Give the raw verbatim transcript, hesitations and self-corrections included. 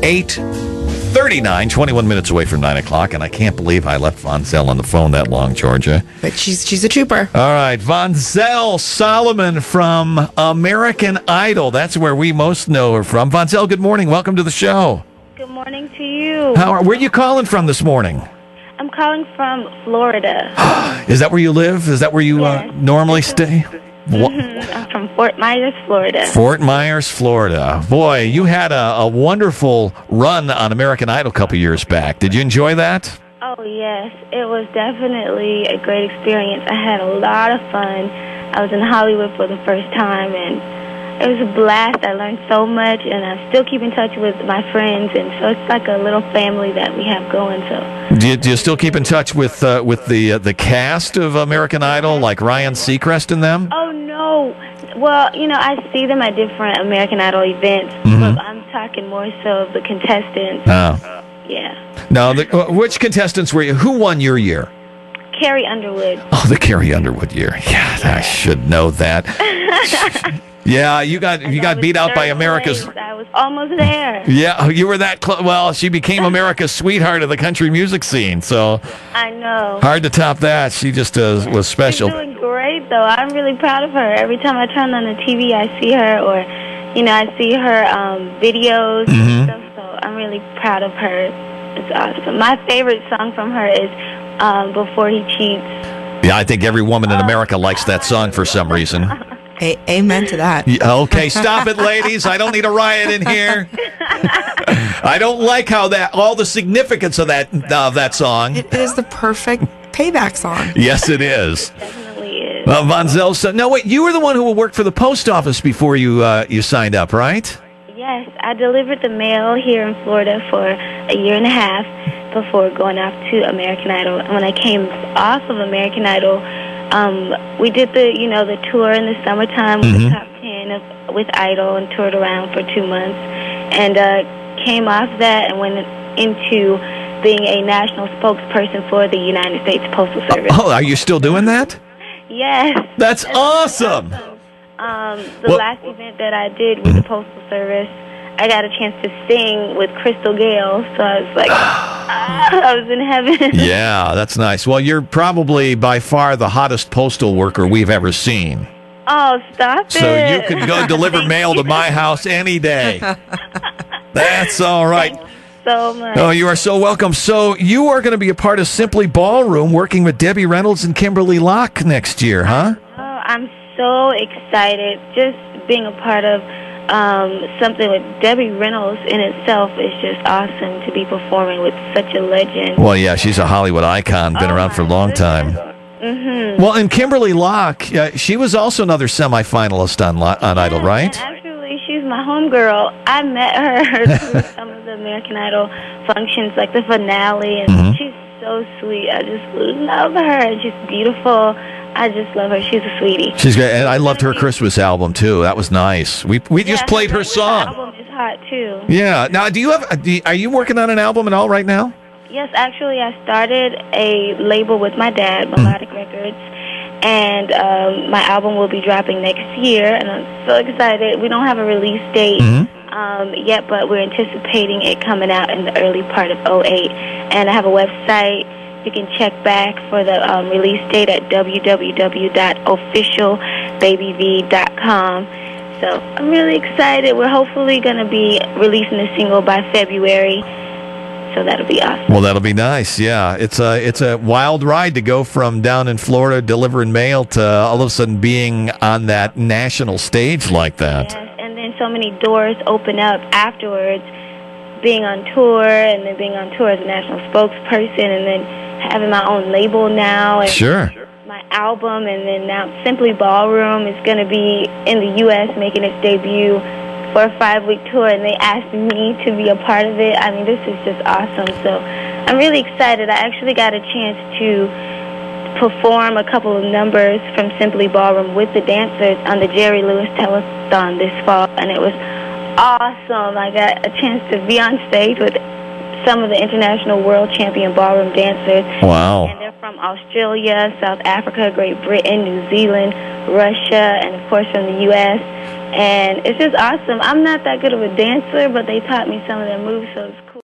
eight thirty-nine, twenty-one minutes away from nine o'clock, and I can't believe I left Von Zell on the phone that long, Georgia. But she's she's a trooper. All right, Von Zell Solomon from American Idol. That's where we most know her from. Von Zell, good morning. Welcome to the show. Good morning to you. How are, where are you calling from this morning? I'm calling from Florida. Is that where you live? Is that where you Yes. uh, normally stay? Mm-hmm. I'm from Fort Myers, Florida. Fort Myers, Florida. Boy, you had a, a wonderful run on American Idol a couple years back. Did you enjoy that? Oh, yes. It was definitely a great experience. I had a lot of fun. I was in Hollywood for the first time, and it was a blast. I learned so much, and I still keep in touch with my friends, and so it's like a little family that we have going. So, Do you, do you still keep in touch with uh, with the uh, the cast of American Idol, like Ryan Seacrest and them? oh, no. Well, you know, I see them at different American Idol events, Mhm. but I'm talking more so of the contestants. Oh. Yeah. No, the, uh, which contestants were you? Who won your year? Carrie Underwood. Oh, the Carrie Underwood year. Yeah, I should know that. Yeah, you got you got beat out by America's. I was almost there. Yeah, you were that close. Well, she became America's sweetheart of the country music scene, so I know. hard to top that. She just uh, was special. She's doing great, though. I'm really proud of her. Every time I turn on the T V, I see her, or, you know, I see her um, videos Mhm. and stuff, so I'm really proud of her. It's awesome. My favorite song from her is um, Before He Cheats. Yeah, I think every woman in America likes that song for some reason. A- amen to that. Yeah, okay, stop it, ladies. I don't need a riot in here. I don't like how that all the significance of that of that song. It is the perfect payback song. Yes, it is. Definitely is. Uh, Von Zell. So, no, wait. You were the one who worked for the post office before you uh, you signed up, right? Yes, I delivered the mail here in Florida for a year and a half before going off to American Idol. And when I came off of American Idol, um, we did the, you know, the tour in the summertime with Mhm. the top ten of, with Idol, and toured around for two months. And uh, came off that and went into being a national spokesperson for the United States Postal Service. Oh, are you still doing that? Yes. That's awesome. Um, the Well- last event that I did with the Postal Service, I got a chance to sing with Crystal Gale, so I was like, ah, I was in heaven. Yeah, that's nice. Well, you're probably by far the hottest postal worker we've ever seen. Oh, stop it. So you can go deliver mail to my house any day. That's all right. so much. Oh, you are so welcome. So you are going to be a part of Simply Ballroom, working with Debbie Reynolds and Kimberly Locke next year, huh? Oh, I'm so excited. Just being a part of um, something with Debbie Reynolds in itself is just awesome to be performing with such a legend. Well, yeah, she's a Hollywood icon, been Oh, around for a my long goodness. time. Mm-hmm. Well, and Kimberly Locke, uh, she was also another semifinalist on Lo- on Idol, right? Actually, she's my homegirl. I met her through some of the American Idol functions, like the finale, and Mhm. she's so sweet. I just love her, and she's beautiful. I just love her. She's a sweetie. She's great, and I loved her Christmas album too. That was nice. We we just Yeah, played her Christmas song. album is hot too. Yeah. Now, do you have? Do you, are you working on an album at all right now? Yes, actually, I started a label with my dad, Melodic Records, and um, my album will be dropping next year, and I'm so excited. We don't have a release date Mhm. um, yet, but we're anticipating it coming out in the early part of oh eight. And I have a website. You can check back for the um, release date at w w w dot official baby v dot com. So I'm really excited. We're hopefully going to be releasing the single by February. So that'll be awesome. Well, that'll be nice. Yeah, it's a it's a wild ride to go from down in Florida delivering mail to all of a sudden being on that national stage like that. Yes, and then so many doors open up afterwards, being on tour, and then being on tour as a national spokesperson, and then having my own label now, and Sure. my album, and then now Simply Ballroom is going to be in the U S making its debut for a five-week tour, and they asked me to be a part of it. I mean, this is just awesome. So I'm really excited. I actually got a chance to perform a couple of numbers from Simply Ballroom with the dancers on the Jerry Lewis Telethon this fall, and it was awesome. I got a chance to be on stage with some of the international world champion ballroom dancers. Wow. And they're from Australia, South Africa, Great Britain, New Zealand, Russia, and of course from the U S And it's just awesome. I'm not that good of a dancer, but they taught me some of their moves, so it's cool.